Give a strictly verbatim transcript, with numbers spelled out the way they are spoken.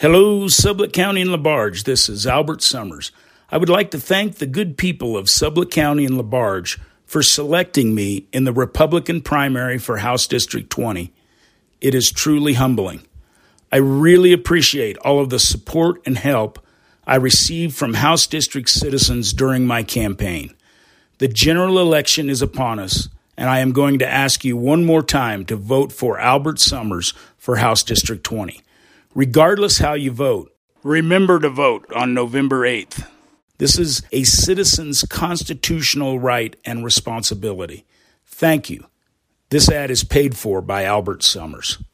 Hello, Sublette County and LaBarge. This is Albert Summers. I would like to thank the good people of Sublette County and LaBarge for selecting me in the Republican primary for House District twenty. It is truly humbling. I really appreciate all of the support and help I received from House District citizens during my campaign. The general election is upon us, and I am going to ask you one more time to vote for Albert Summers for House District twenty. Regardless how you vote, remember to vote on November eighth. This is a citizen's constitutional right and responsibility. Thank you. This ad is paid for by Albert Summers.